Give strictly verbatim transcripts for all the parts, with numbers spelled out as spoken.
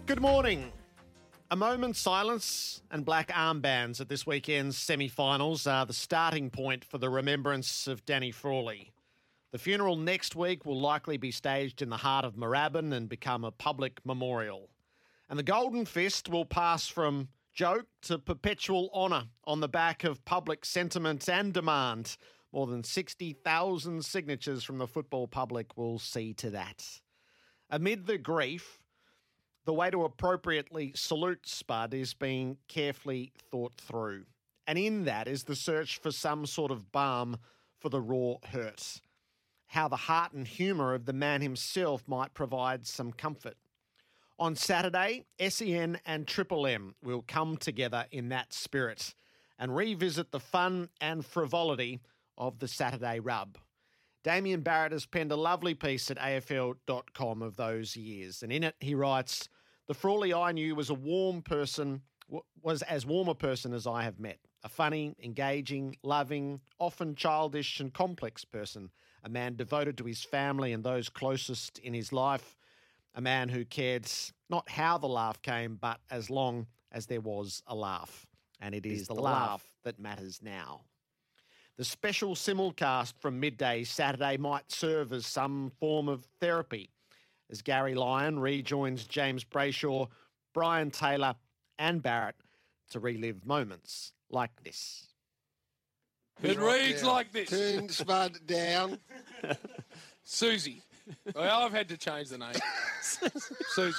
Good morning. A moment's silence and black armbands at this weekend's semi-finals are the starting point for the remembrance of Danny Frawley. The funeral next week will likely be staged in the heart of Moorabbin and become a public memorial. And the Golden Fist will pass from joke to perpetual honour on the back of public sentiment and demand. More than sixty thousand signatures from the football public will see to that. Amid the grief, the way to appropriately salute Spud is being carefully thought through. And in that is the search for some sort of balm for the raw hurt. How the heart and humour of the man himself might provide some comfort. On Saturday, S E N and Triple M will come together in that spirit and revisit the fun and frivolity of the Saturday rub. Damien Barrett has penned a lovely piece at A F L dot com of those years, and in it he writes, "The Frawley I knew was a warm person, was as warm a person as I have met. A funny, engaging, loving, often childish and complex person. A man devoted to his family and those closest in his life. A man who cared not how the laugh came, but as long as there was a laugh. And it is, is the, the laugh, laugh that matters now." The special simulcast from midday Saturday might serve as some form of therapy as Gary Lyon rejoins James Brayshaw, Brian Taylor and Barrett to relive moments like this. It reads down. like this. Turn Spud down. Susie. Well, I've had to change the name. Susie.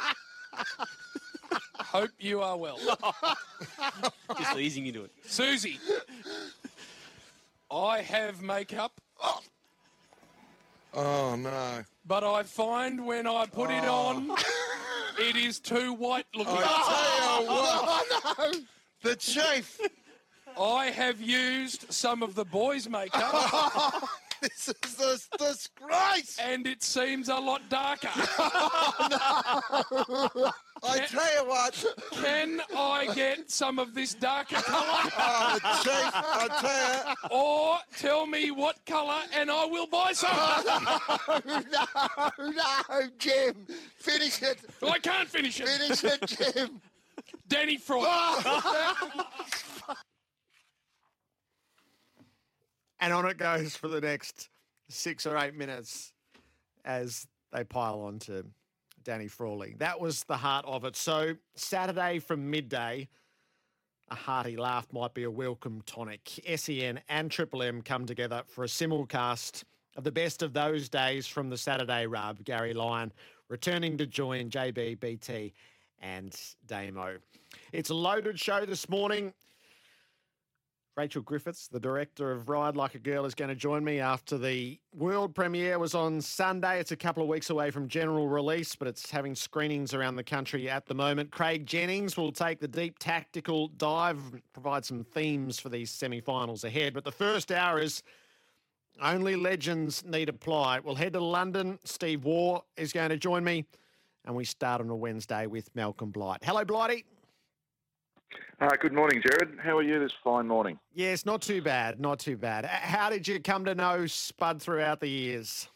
Hope you are well. Just easing into it. Susie. I have makeup, Oh, no. but I find when I put it on, it is too white looking. I tell you what. Oh, no. The chief. I have used some of the boys' makeup, This is a disgrace. and it seems a lot darker. I tell you what. Can I get some of this darker colour? Oh, chief, I tell you. Or tell me what colour and I will buy some. No, no, Jim. Finish it. I can't finish it. Finish it, Jim. Danny Frawley. And on it goes for the next six or eight minutes as they pile on to Danny Frawley. That was the heart of it. So Saturday from midday, a hearty laugh might be a welcome tonic. S E N and Triple M come together for a simulcast of the best of those days from the Saturday rub. Gary Lyon returning to join J B, B T and Damo. It's a loaded show this morning. Rachel Griffiths, the director of Ride Like a Girl, is going to join me after the world premiere was on Sunday. It's a couple of weeks away from general release, but it's having screenings around the country at the moment. Craig Jennings will take the deep tactical dive, provide some themes for these semi-finals ahead. But the first hour is Only Legends Need Apply. We'll head to London. Steve Waugh is going to join me, and we start on a Wednesday with Malcolm Blight. Hello, Blighty. Uh, good morning, Jared. How are you this fine morning? Yes, not too bad, not too bad. How did you come to know Spud throughout the years?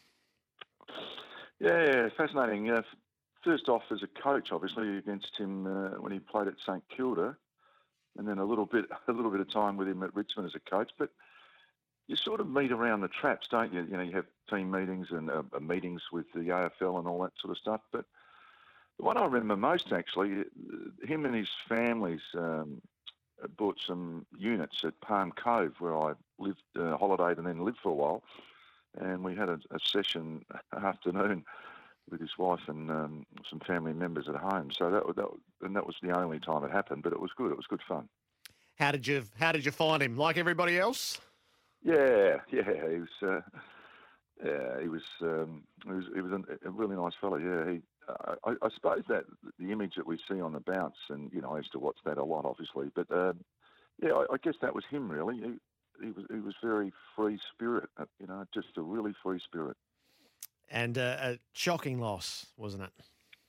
Yeah, fascinating. Uh, first off, as a coach, obviously against him uh, when he played at St Kilda, and then a little bit, a little bit of time with him at Richmond as a coach. But you sort of meet around the traps, don't you? You know, you have team meetings and uh, meetings with the A F L and all that sort of stuff. But the one I remember most, actually, him and his families um, bought some units at Palm Cove, where I lived, uh, holidayed and then lived for a while. And we had a, a session afternoon with his wife and um, some family members at home. So that, that and that was the only time it happened, but it was good. It was good fun. How did you How did you find him? Like everybody else? Yeah, yeah, he was. Uh, yeah, he was. Um, he was. He was a, a really nice fellow. Yeah, he. I, I suppose that the image that we see on the bounce, and you know, I used to watch that a lot, obviously. But uh, yeah, I, I guess that was him really. He, he was. He was very free spirit. Uh, you know, just a really free spirit. And uh, a shocking loss, wasn't it?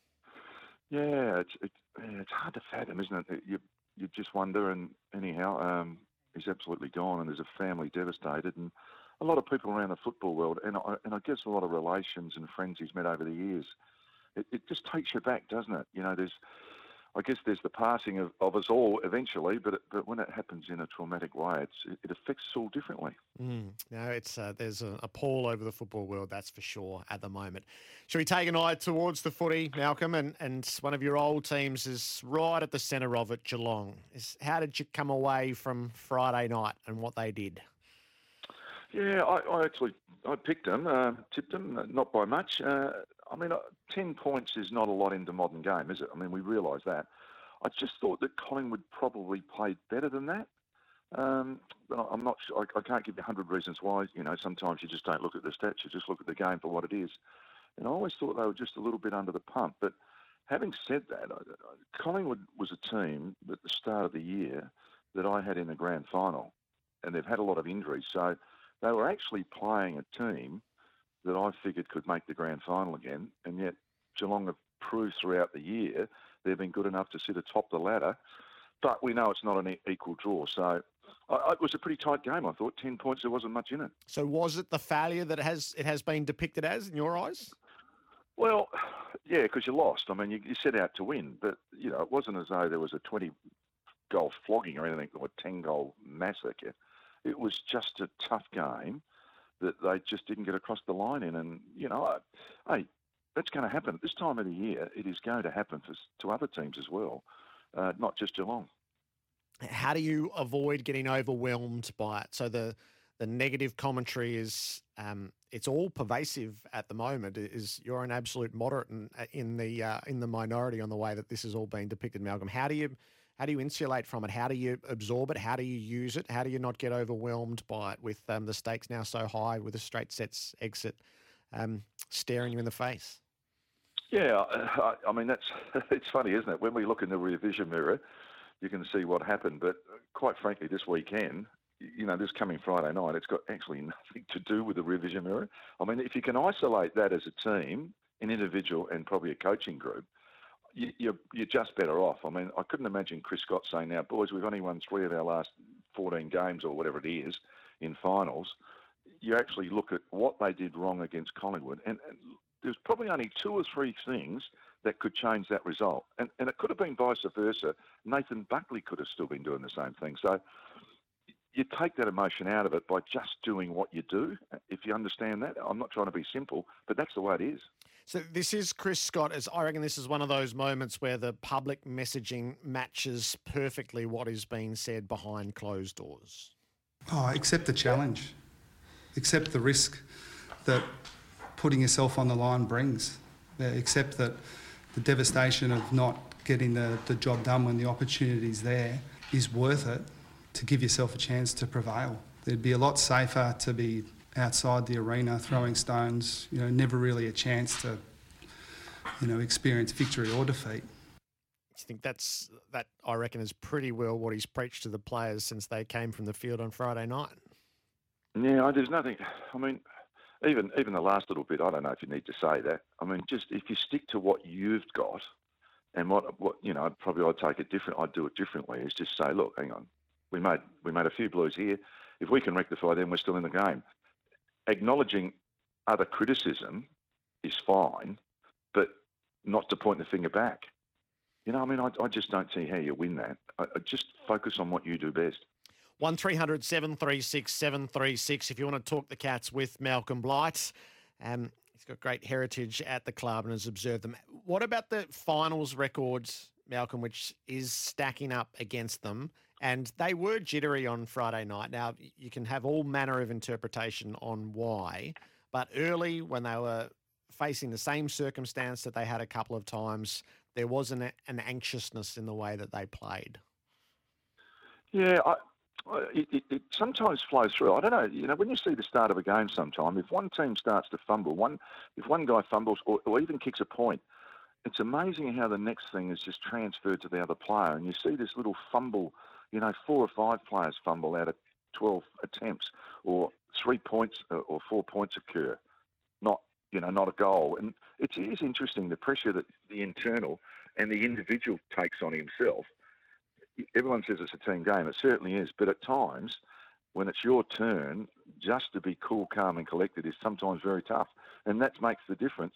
Yeah, it's it, yeah, it's hard to fathom, isn't it? You you just wonder. And anyhow, um, he's absolutely gone, and there's a family devastated, and a lot of people around the football world, and I, and I guess a lot of relations and friends he's met over the years it, it just takes you back, doesn't it? You know, there's, I guess there's the passing of, of us all eventually, but it, but when it happens in a traumatic way, it's, it, it affects us all differently. Mm, no, it's uh, there's a, a pall over the football world, that's for sure, at the moment. Shall we take an eye towards the footy, Malcolm? And, and one of your old teams is right at the centre of it, Geelong. Is, how did you come away from Friday night and what they did? Yeah, I, I actually I picked them, uh, tipped them, uh, not by much. Uh, I mean, uh, ten points is not a lot in the modern game, is it? I mean, we realise that. I just thought that Collingwood probably played better than that. Um, but I'm not sure. I, I can't give you a hundred reasons why. You know, sometimes you just don't look at the stats. You just look at the game for what it is. And I always thought they were just a little bit under the pump. But having said that, I, I, Collingwood was a team at the start of the year that I had in the grand final. And they've had a lot of injuries. So they were actually playing a team that I figured could make the grand final again, and yet Geelong have proved throughout the year they've been good enough to sit atop the ladder. But we know it's not an equal draw, so I, it was a pretty tight game. I thought ten points, there wasn't much in it. So was it the failure that it has it has been depicted as in your eyes? Well, yeah, because you lost. I mean, you, you set out to win, but you know it wasn't as though there was a twenty-goal flogging or anything, or a ten-goal massacre. It was just a tough game that they just didn't get across the line in. And, you know, I, hey, that's going to happen. At this time of the year, it is going to happen for, to other teams as well, uh, not just Geelong. How do you avoid getting overwhelmed by it? So the the negative commentary is um, it's all pervasive at the moment. Is you're an absolute moderate in, in the uh, in the minority on the way that this is all being depicted, Malcolm. How do you How do you insulate from it? How do you absorb it? How do you use it? How do you not get overwhelmed by it with um, the stakes now so high with a straight sets exit um, staring you in the face? Yeah, I, I mean, that's it's funny, isn't it? When we look in the rear vision mirror, you can see what happened. But quite frankly, this weekend, you know, this coming Friday night, it's got actually nothing to do with the rear vision mirror. I mean, if you can isolate that as a team, an individual and probably a coaching group, You're, you're just better off. I mean, I couldn't imagine Chris Scott saying, now, boys, we've only won three of our last fourteen games or whatever it is in finals. You actually look at what they did wrong against Collingwood, and, and there's probably only two or three things that could change that result. And, and it could have been vice versa. Nathan Buckley could have still been doing the same thing. So you take that emotion out of it by just doing what you do, if you understand that. I'm not trying to be simple, but that's the way it is. So this is Chris Scott. As I reckon this is one of those moments where the public messaging matches perfectly what is being said behind closed doors. Oh, accept the challenge. Accept the risk that putting yourself on the line brings. Uh, accept that the devastation of not getting the, the job done when the opportunity's there is worth it to give yourself a chance to prevail. It'd be a lot safer to be outside the arena throwing stones, you know, never really a chance to, you know, experience victory or defeat. I think that's, that I reckon is pretty well what he's preached to the players since they came from the field on Friday night. Yeah, there's nothing, I mean, even even the last little bit, I don't know if you need to say that. I mean, just if you stick to what you've got and what, what you know, probably I'd take it different, I'd do it differently, is just say, look, hang on, we made we made a few blues here. If we can rectify them, we're still in the game. Acknowledging other criticism is fine, but not to point the finger back. You know, I mean, I, I just don't see how you win that. I, I just focus on what you do best. one three hundred seven three six seven three six if you want to talk the Cats with Malcolm Blight. Um, he's got great heritage at the club and has observed them. What about the finals records, Malcolm, which is stacking up against them? And they were jittery on Friday night. Now, you can have all manner of interpretation on why, but early when they were facing the same circumstance that they had a couple of times, there was an, an anxiousness in the way that they played. Yeah, I, it, it, it sometimes flows through. I don't know, you know, when you see the start of a game sometime, if one team starts to fumble, one if one guy fumbles or, or even kicks a point, it's amazing how the next thing is just transferred to the other player. And you see this little fumble, you know, four or five players fumble out of twelve attempts, or three points or four points occur, not, you know, not a goal. And it is interesting, the pressure that the internal and the individual takes on himself. Everyone says it's a team game. It certainly is. But at times, when it's your turn, just to be cool, calm and collected is sometimes very tough. And that makes the difference.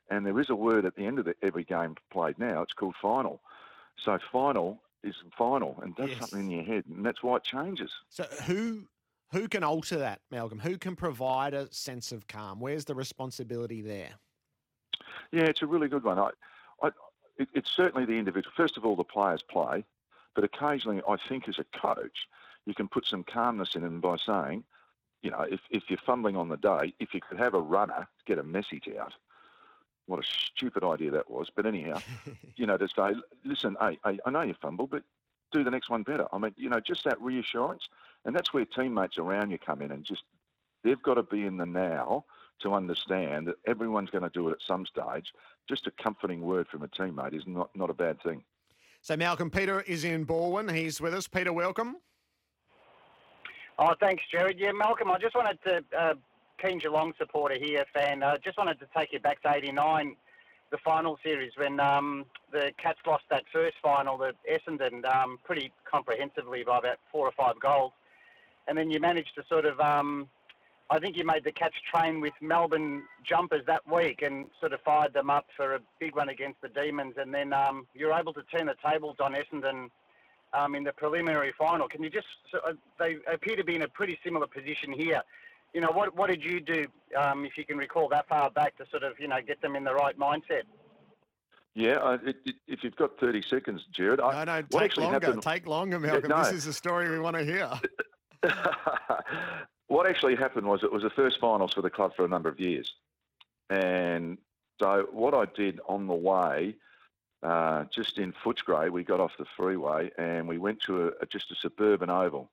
And there is a word at the end of the, every game played now. It's called final. So final is final and does Yes. something in your head, and that's why it changes. So who who can alter that, Malcolm? Who can provide a sense of calm? Where's the responsibility there? Yeah, it's a really good one. I, I, it, it's certainly the individual. First of all, the players play, but occasionally I think as a coach, you can put some calmness in them by saying, you know, if, if you're fumbling on the day, if you could have a runner get a message out, what a stupid idea that was. But anyhow, you know, to say, listen, hey, hey, I know you fumbled, but do the next one better. I mean, you know, just that reassurance. And that's where teammates around you come in and just, they've got to be in the now to understand that everyone's going to do it at some stage. Just a comforting word from a teammate is not, not a bad thing. So Malcolm, Peter is in Balwyn. He's with us. Peter, welcome. Oh, thanks, Jared. Yeah, Malcolm, I just wanted to, uh, keen Geelong supporter here, fan, uh, just wanted to take you back to eighty-nine, the final series, when um, the Cats lost that first final to Essendon um, pretty comprehensively by about four or five goals. And then you managed to sort of, um, I think you made the Cats train with Melbourne Jumpers that week and sort of fired them up for a big one against the Demons. And then um, you were able to turn the tables on Essendon um, in the preliminary final. Can you just, so, uh, they appear to be in a pretty similar position here. You know, what what did you do, um, if you can recall that far back, to sort of, you know, get them in the right mindset? Yeah, uh, it, it, if you've got thirty seconds, Jared. No, I, no, what take actually longer. happened, Take longer, Malcolm. Yeah, no. This is the story we want to hear. What actually happened was it was the first finals for the club for a number of years. And so what I did on the way, uh, just in Footscray, we got off the freeway and we went to a, a, just a suburban oval.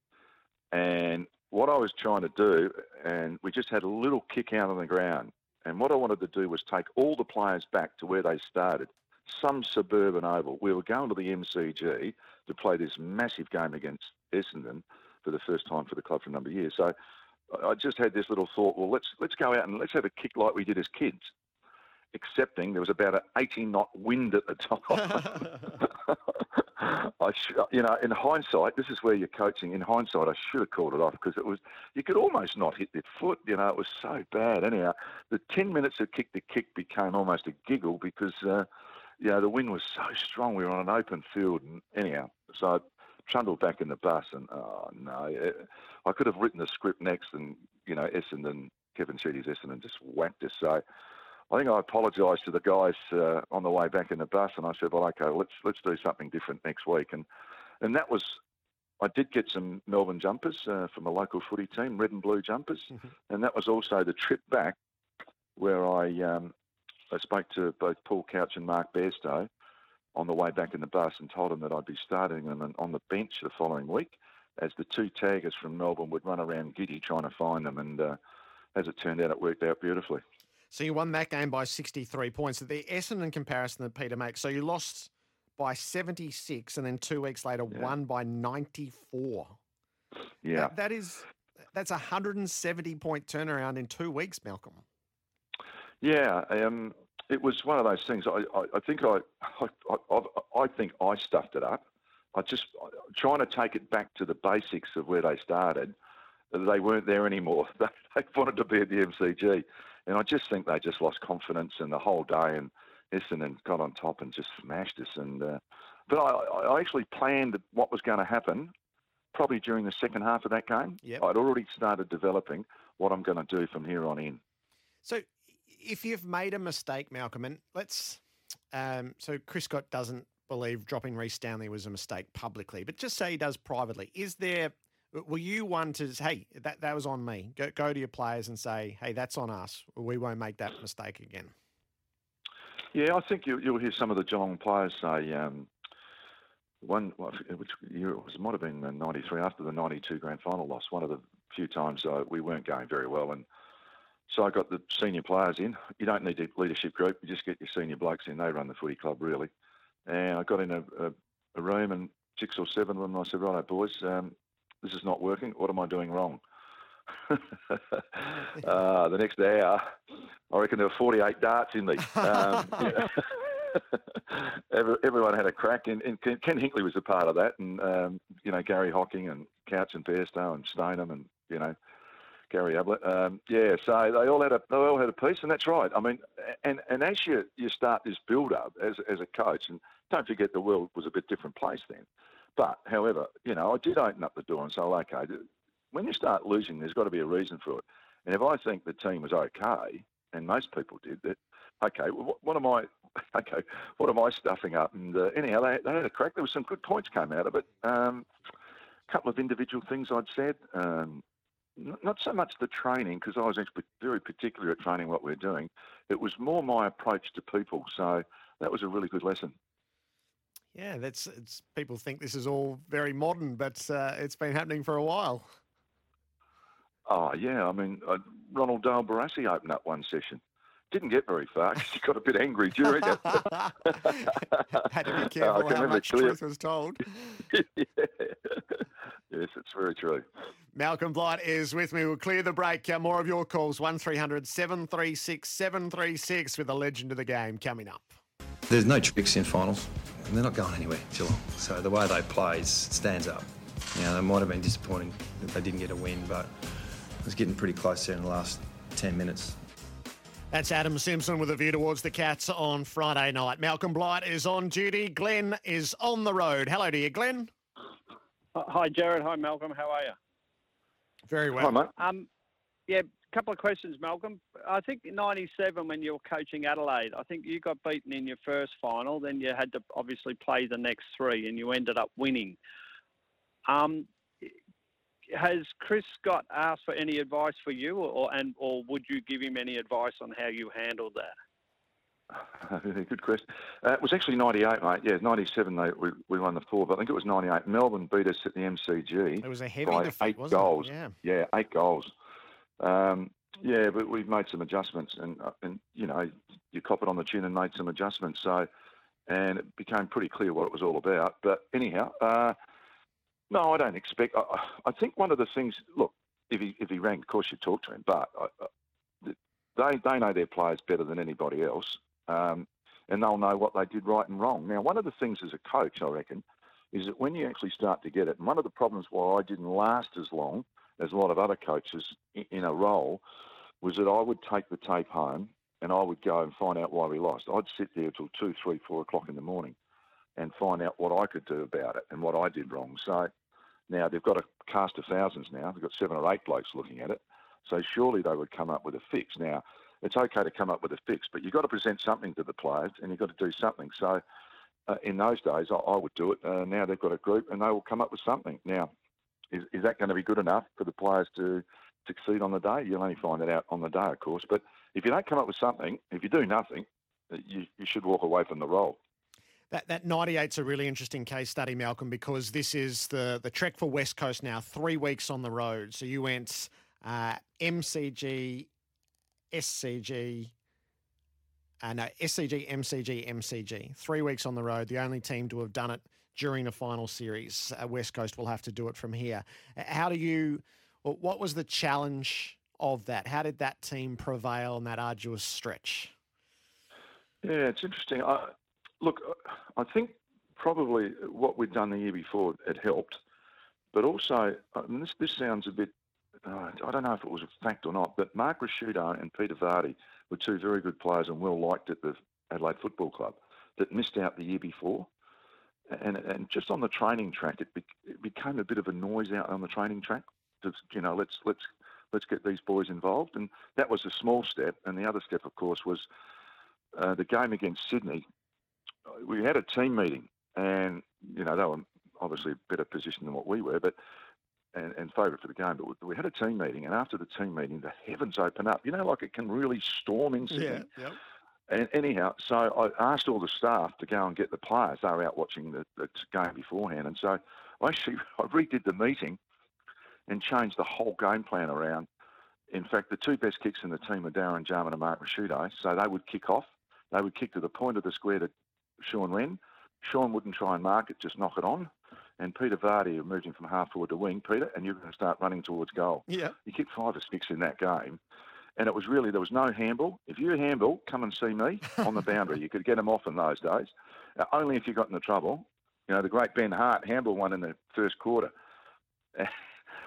And what I was trying to do, and we just had a little kick out on the ground. And what I wanted to do was take all the players back to where they started, some suburban oval. We were going to the M C G to play this massive game against Essendon for the first time for the club for a number of years. So I just had this little thought, well, let's let's go out and let's have a kick like we did as kids, excepting there was about an eighty knot wind at the time. I sh- you know, in hindsight, this is where you're coaching. In hindsight, I should have called it off because it was, you could almost not hit your foot. You know, it was so bad. Anyhow, the ten minutes of kick to kick became almost a giggle because, uh, you know, the wind was so strong. We were on an open field. And anyhow, so I trundled back in the bus and, oh, no. It, I could have written the script next and, you know, Essendon, Kevin Sheedy's Essendon just whacked us. So I think I apologised to the guys uh, on the way back in the bus, and I said, "Well, okay, let's let's do something different next week." And and that was, I did get some Melbourne Jumpers uh, from a local footy team, red and blue jumpers, mm-hmm. and that was also the trip back where I um, I spoke to both Paul Couch and Mark Bairstow on the way back in the bus and told them that I'd be starting them on the bench the following week, as the two taggers from Melbourne would run around giddy trying to find them, and uh, as it turned out, it worked out beautifully. So you won that game by sixty-three points. The Essendon comparison that Peter makes, so you lost by seventy-six and then two weeks later yeah. won by ninety-four. Yeah. That, that is, that's a one hundred seventy point turnaround in two weeks, Malcolm. Yeah, um, it was one of those things. I, I, I think I, I, I, I think I stuffed it up. I just, trying to take it back to the basics of where they started, they weren't there anymore. They, they wanted to be at the M C G. And I just think they just lost confidence in the whole day, and Essendon got on top and just smashed us. And uh, but I, I actually planned what was going to happen probably during the second half of that game. Yep. I'd already started developing what I'm going to do from here on in. So if you've made a mistake, Malcolm, and let's um, so Chris Scott doesn't believe dropping Reece Stanley was a mistake publicly, but just say he does privately. Is there? Were you one to say, hey, that, that was on me? Go, go to your players and say, hey, that's on us. We won't make that mistake again. Yeah, I think you, you'll hear some of the Geelong players say, um, one, which year it was, it might have been ninety-three, after the ninety-two grand final loss, one of the few times uh, we weren't going very well. And so I got the senior players in. You don't need a leadership group. You just get your senior blokes in. They run the footy club, really. And I got in a, a, a room and six or seven of them, and I said, righto, boys, um, this is not working. What am I doing wrong? uh, the next hour, I reckon there were forty-eight darts in me. Um, yeah. Every, everyone had a crack, and, and Ken Hinkley was a part of that, and um, you know, Gary Hocking and Couch and Bairstow and Stoneham, and you know, Gary Ablett. Um, yeah, so they all had a they all had a piece, and that's right. I mean, and, and as you, you start this build-up as as a coach, and don't forget the world was a bit different place then. But, however, you know, I did open up the door and say, well, okay, when you start losing, there's got to be a reason for it. And if I think the team was okay, and most people did, that, okay, what, what am I, okay, what am I stuffing up? And uh, anyhow, they, they had a crack. There were some good points came out of it. Um, a couple of individual things I'd said. Um, not, not so much the training, because I was actually very particular at training what we're doing. It was more my approach to people. So that was a really good lesson. Yeah, that's it's, people think this is all very modern, but uh, it's been happening for a while. Oh, yeah. I mean, uh, Ronald Dale Barassi opened up one session. Didn't get very far because he got a bit angry during it. Had to be careful how much truth was told. Yeah. Yes, it's very true. Malcolm Blight is with me. We'll clear the break. Uh, more of your calls, one three hundred seven three six seven three six with the legend of the game coming up. There's no tricks in finals, and they're not going anywhere, Geelong. So the way they play stands up. You know, they might have been disappointing that they didn't get a win, but it was getting pretty close there in the last ten minutes. That's Adam Simpson with a view towards the Cats on Friday night. Malcolm Blight is on duty. Glenn is on the road. Hello to you, Glenn. Hi, Jared. Hi, Malcolm. How are you? Very well. Hi, mate. Um, yeah, a couple of questions, Malcolm. I think in ninety-seven, when you were coaching Adelaide, I think you got beaten in your first final. Then you had to obviously play the next three, and you ended up winning. Um, has Chris Scott asked for any advice for you, or and or would you give him any advice on how you handled that? Good question. Uh, it was actually ninety-eight, mate. Yeah, ninety-seven, they, we, we won the four, but I think it was ninety-eight. Melbourne beat us at the M C G. It was a heavy by defeat, eight wasn't goals. it? Yeah. Yeah, eight goals. Um, yeah, but we've made some adjustments, and, uh, and you know, you cop it on the chin and made some adjustments. So, and it became pretty clear what it was all about. But anyhow, uh, no, I don't expect. I, I think one of the things, look, if he if he rang, of course you talk to him, but I, they they know their players better than anybody else. Um, and they'll know what they did right and wrong. Now, one of the things as a coach, I reckon, is that when you actually start to get it, and one of the problems why I didn't last as long as a lot of other coaches in a role was that I would take the tape home and I would go and find out why we lost. I'd sit there till two, three, four o'clock in the morning and find out what I could do about it and what I did wrong. So now they've got a cast of thousands now. They've got seven or eight blokes looking at it. So surely they would come up with a fix. Now, it's okay to come up with a fix, but you've got to present something to the players and you've got to do something. So uh, in those days, I, I would do it. Uh, now they've got a group and they will come up with something. Now, is, is that going to be good enough for the players to succeed on the day? You'll only find it out on the day, of course. But if you don't come up with something, if you do nothing, you, you should walk away from the role. That that ninety-eight's a really interesting case study, Malcolm, because this is the, the trek for West Coast now, three weeks on the road. So you went uh, M C G, S C G, uh, no, S C G, M C G, M C G. Three weeks on the road, the only team to have done it during a final series. Uh, West Coast will have to do it from here. How do you, what was the challenge of that? How did that team prevail in that arduous stretch? Yeah, it's interesting. I, look, I think probably what we'd done the year before, it helped. But also, and this, this sounds a bit, Uh, I don't know if it was a fact or not, but Mark Rasciuto and Peter Vardy were two very good players and well liked at the Adelaide Football Club that missed out the year before. And and just on the training track, it, be, it became a bit of a noise out on the training track. Just, you know, let's let's let's get these boys involved, and that was a small step. And the other step, of course, was uh, the game against Sydney. We had a team meeting, and you know they were obviously a better position than what we were, but. And, and favourite for the game, but we, we had a team meeting, and after the team meeting, the heavens open up. You know, like it can really storm in Sydney. Yeah, yep. And anyhow, so I asked all the staff to go and get the players. They were out watching the, the game beforehand, and so I actually I redid the meeting and changed the whole game plan around. In fact, the two best kicks in the team were Darren Jarman and Mark Rasciuto, so they would kick off. They would kick to the point of the square to Sean Wren. Sean wouldn't try and mark it, just knock it on. And Peter Vardy moved him from half forward to wing, Peter, and you're going to start running towards goal. Yeah. You kicked five or six in that game, and it was really, there was no handball. If you handball, come and see me on the boundary. You could get them off in those days, uh, only if you got into trouble. You know, the great Ben Hart handball one in the first quarter.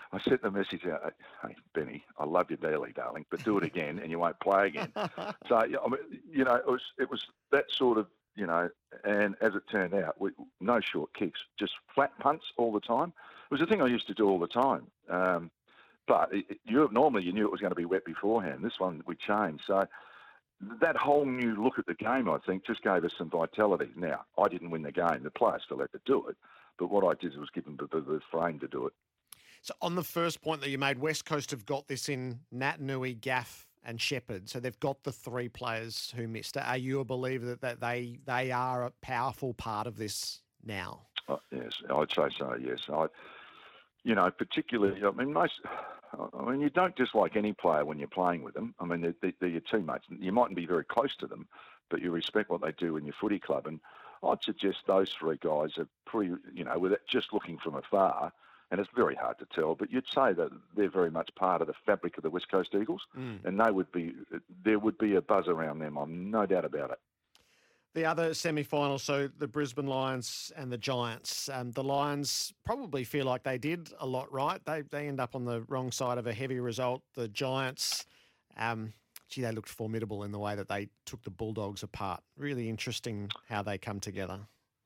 I sent the message out, hey, Benny, I love you dearly, darling, but do it again and you won't play again. So, I mean, you know, it was it was that sort of, you know, and as it turned out, we, no short kicks, just flat punts all the time. It was a thing I used to do all the time. Um, but it, it, you, normally you knew it was going to be wet beforehand. This one we changed. So that whole new look at the game, I think, just gave us some vitality. Now, I didn't win the game. The players still had to do it. But what I did was give them the, the, the frame to do it. So on the first point that you made, West Coast have got this in Naitanui, Gaff and Shepherd. So they've got the three players who missed it. Are you a believer that, that they they are a powerful part of this now? Oh, yes, I'd say so, yes. I, you know, particularly, I mean, most, I mean, you don't dislike any player when you're playing with them. I mean, they're, they're, they're your teammates. You mightn't be very close to them, but you respect what they do in your footy club. And I'd suggest those three guys are pretty, you know, with it, just looking from afar, and it's very hard to tell, but you'd say that they're very much part of the fabric of the West Coast Eagles, mm. and they would be, there would be a buzz around them, I'm no doubt about it. The other semi-final, so the Brisbane Lions and the Giants. Um, the Lions probably feel like they did a lot right. They they end up on the wrong side of a heavy result. The Giants, um, gee, they looked formidable in the way that they took the Bulldogs apart. Really interesting how they come together.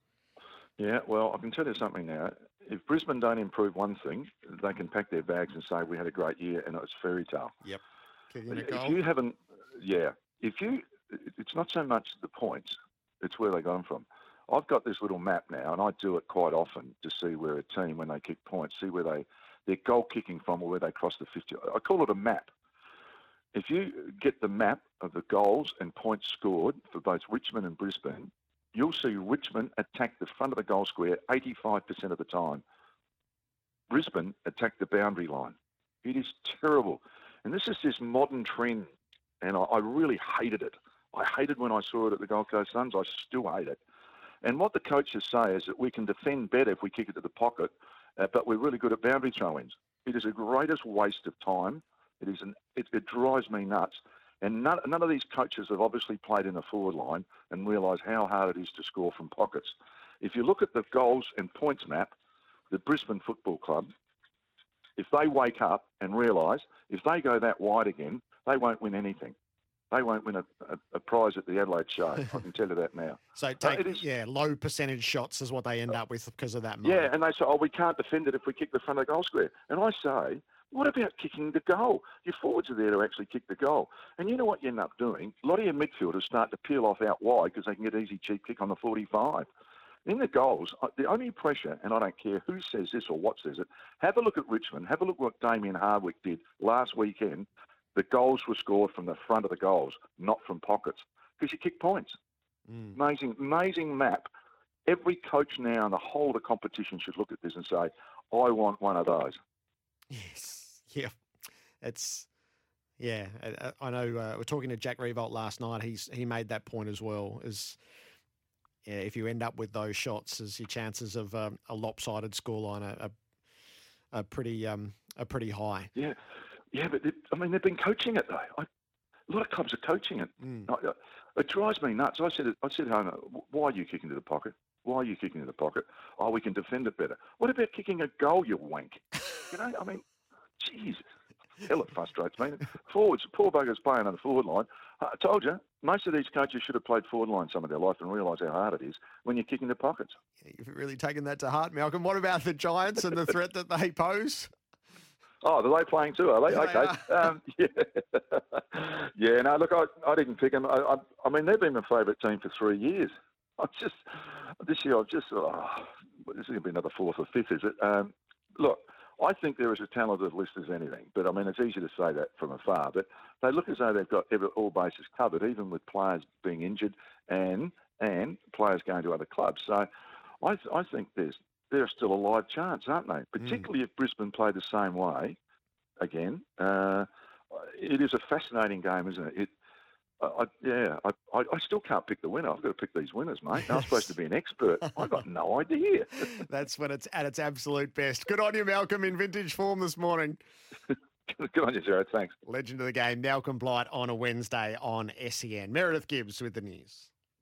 Yeah, well, I can tell you something now. If Brisbane don't improve one thing, they can pack their bags and say we had a great year and it was fairy tale. Yep. If you haven't, yeah, if you, it's not so much the points, it's where they got them from. I've got this little map now, and I do it quite often to see where a team, when they kick points, see where they they're goal kicking from or where they cross the fifty. I call it a map. If you get the map of the goals and points scored for both Richmond and Brisbane, you'll see Richmond attack the front of the goal square eighty-five percent of the time. Brisbane attack the boundary line. It is terrible. And this is this modern trend, and I, I really hated it. I hated when I saw it at the Gold Coast Suns. I still hate it. And what the coaches say is that we can defend better if we kick it to the pocket, uh, but we're really good at boundary throw-ins. It is the greatest waste of time. It is an, it, it drives me nuts. And none, none of these coaches have obviously played in the forward line and realise how hard it is to score from pockets. If you look at the goals and points map, the Brisbane Football Club, if they wake up and realise if they go that wide again, they won't win anything. They won't win a, a, a prize at the Adelaide show. I can tell you that now. So, take, uh, is, yeah, low percentage shots is what they end up with because of that. Moment. Yeah, and they say, oh, we can't defend it if we kick the front of the goal square. And I say, what about kicking the goal? Your forwards are there to actually kick the goal. And you know what you end up doing? A lot of your midfielders start to peel off out wide because they can get easy cheap kick on the forty-five. In the goals, the only pressure, and I don't care who says this or what says it, have a look at Richmond, have a look at what Damien Hardwick did last weekend. The goals were scored from the front of the goals, not from pockets, because you kick points. Mm. Amazing, amazing map. Every coach now in the whole of the competition should look at this and say, I want one of those. Yes. Yeah. It's, yeah. I, I know uh, we're talking to Jack Revolt last night. He's He made that point as well. Is yeah, if you end up with those shots, is your chances of um, a lopsided scoreline are, are, are, pretty, um, are pretty high. Yeah. Yeah, but they, I mean, they've been coaching it though. I, a lot of clubs are coaching it. Mm. I, I, it drives me nuts. I said, I said, Homer, why are you kicking to the pocket? Why are you kicking to the pocket? Oh, we can defend it better. What about kicking a goal, you wank? You know, I mean, jeez, hell, it frustrates me. Forwards, poor buggers playing on the forward line. I told you, most of these coaches should have played forward line some of their life and realise how hard it is when you're kicking the pockets. You've really taken that to heart, Malcolm. What about the Giants and the threat that they pose? Oh, are they playing too, are they? Yeah, okay. they are. Um, yeah. yeah, no, look, I, I didn't pick them. I, I, I mean, they've been my favourite team for three years. I just, this year, I've just, oh, this is going to be another fourth or fifth, is it? Um, look, I think they're as talented a list as anything. But, I mean, it's easy to say that from afar. But they look as though they've got every, all bases covered, even with players being injured and and players going to other clubs. So I, I think there's they're still a live chance, aren't they? Particularly mm. if Brisbane play the same way again. Uh, it is a fascinating game, isn't it? it I, yeah, I, I still can't pick the winner. I've got to pick these winners, mate. I'm supposed to be an expert. I've got no idea. That's when it's at its absolute best. Good on you, Malcolm, in vintage form this morning. Good on you, Jared. Thanks. Legend of the game, Malcolm Blight on a Wednesday on S E N. Meredith Gibbs with the news.